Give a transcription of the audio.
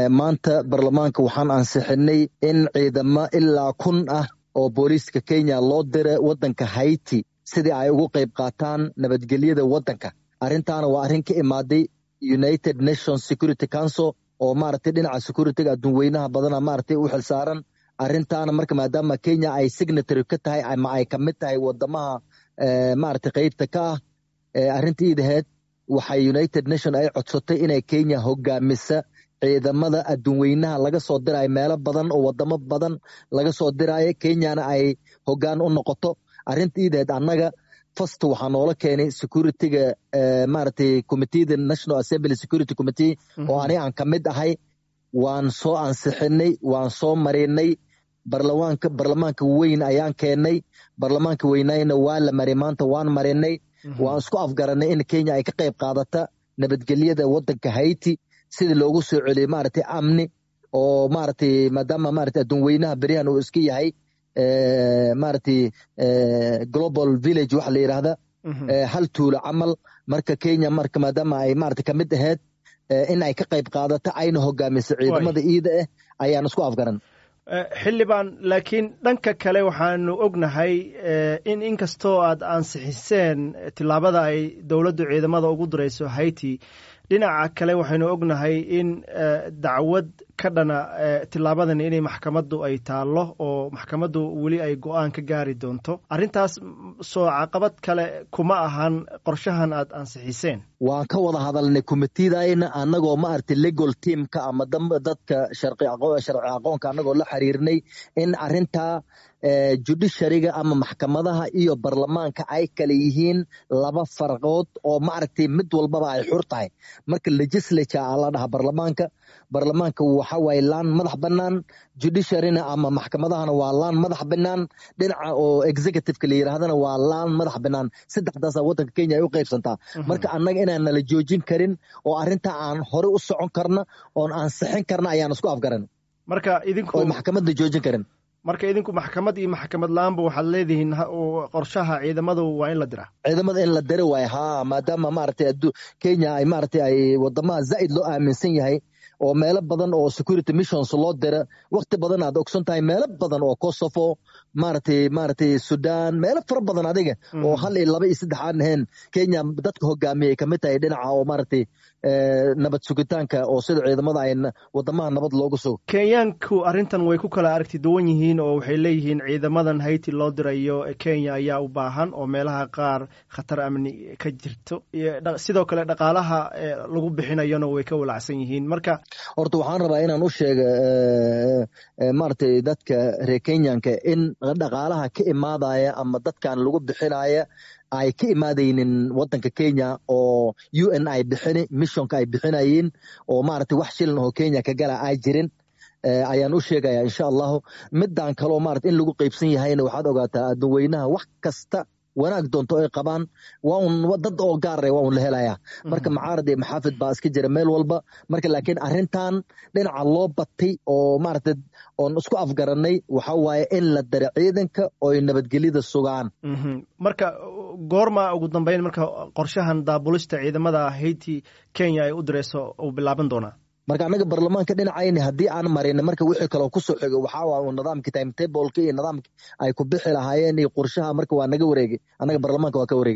maanta baarlamaanka waxaan ansixinay in ciidamo ilaa 1,000 ah oo booliiska Kenya loo diray wadanka Haiti sidii ay ugu qayb qaataan nabadgelyada wadanka. Arrintaana waa arrin ka imaaday United Nations Security Council oo maaragtay dhinaca security-ga adduunweynaha badana maaragtay u xilsaaran. Arrintaana marka maadaama Kenya ay signatory ka tahay ama ay ka mid tahay wadamaha maaragtay qaybta ka ah arrintiidaheed waxay United Nation ay codsatay inay Kenya hogaamisa ciidamada adduunweynaha laga soo diray meelo badan oo wadamo badan laga soo diray Kenyana ay hogaan u noqoto. Arrintiidaheed annaga first waxaa noola keenay security-ga maaragtay committee National Assembly Security Committee oo aniga aan ka mid ahay. Waan soo ansixinay, waan soo marinay baarlamaanka weyn ayaan keenay. Baarlamaanka weynayna waa la maray maanta waan marinay. Waan isku afgaranay in Kenya ay ka qayb qaadata nabadgelyada wadanka Haiti sida loogu soo celiyay maaragtay amni oo maaragtay maadaama maaragtay adduunweynaha barihan uu iska yahay maaragtay global village waxa la yiraahdo hal tuulo camal. Marka Kenya marka maadaama ay maaragtay ka mid ahayd in ay ka qayb qaadata ayna hogaamiso ciidamada iida ayaan isku afgaran. xildhibaan laakiin dhanka kale waxaanu ognahay in inkastoo aad ansixiseen tilaabada ay dowladdu ciidamada ugu dirayso Haiti, dhinaca kale waxaynu ognahay in dacwad ka dhana tilaabadan inay maxkamaddu ay taallo oo maxkamaddu weli ay go'aan ka gaari doonto. Arrintaas soo caqabad kale kuma ahan qorshahan aad ansixiseen? Waan ka wada hadalnay committee-dayna annagoo maaragtay legal team-ka ama dadka sharci aqoonka annagoo la xiriirnay in arrintaa judiciary-ga ama maxkamadaha iyo baarlamaanka ay kala yihiin laba farqood oo maaragtay mid walbaba ay xur tahay. Marka legislature la dhaha baarlamaanka waxa way laan madax bannaan, judiciary-na ama maxkamadahana waa laan madax bannaan, dhinaca oo executive-ka la yiraahdana waa laan madax bannaan. Saddexdaas wadanka Kenya ay u qaybsantaa. Marka annaga inaan nala joojin karin oo arrinta aan hore u socon karna oo aan saxin karna ayaan isku afgaran. Marka idinku maxkamadda joojin karin. Marka idinku maxkamad iyo maxkamad laanba waxaad leedihiin qorshaha ciidamadu waa in la diraa. Ciidamada in la diro way maadaama maaragtay Kenya ay maaragtay ay wadamaha zaid loo aaminsan yahay oo meelo badan oo security missions loo dira waqti badan aad ogsan tahay meelo badan oo Kosovo maaragtay Sudan meelo fara badan adiga oo 1 iyo 2 iyo 3 aan ahayn Kenya dadka hogaamiyay kamid tahay dhinaca oo maaragtay nabad sugitaanka oo sida ciidamada ay wadamaha nabad loogu soo. Kenyaanku arrintan way ku kala aragti duwan yihiin oo waxay leeyihiin ciidamadan Haiti loo dirayo Kenya ayaa u baahan oo meelaha qaar khatar amni ka jirto sidoo kale dhaqaalaha lagu bixinayona way ka walacsan yihiin. Marka horta waxaan rabaa inaan u sheego maaragtay dadka reer Kenyaanka in dhaqaalaha ka imaadaya ama dadkan lagu bixinaya ay ka imaadaynin wadanka Kenya oo UN ay bixini missionka ay bixinayeen oo maaragtay wax shilin oo Kenya ka gala ay jirin ayaan u sheegaya insha Allah. Midaan kale oo maaragtay in lagu qaybsan yahayna waxaad ogaataa adduunweynaha wax kasta wanaag doonto ay qabaan waa dad oo gaar ah waa la helayaa. Marka macaarad iyo maxaafid baa iska jira meel walba. Marka laakiin arrintan dhinaca loo batay oo maaragtay oo isku afgaranay waxa waaye in la daro ciidanka oo nabadgelyada sugaan. Marka goorma ugu dambeyn marka qorshahan daabulista ciidamada Haiti Kenya ay u dirayso oo bilaaban doona? Marka anaga baarlamaanka dhinacayna haddii aan marin marka wixii kale ku soo xigo waxa waa nidaamka timetable-ka iyo nidaamka ay ku bixi lahaayeen iyo qorshaha marka waa naga wareegay anaga baarlamaanka waa ka wareegay.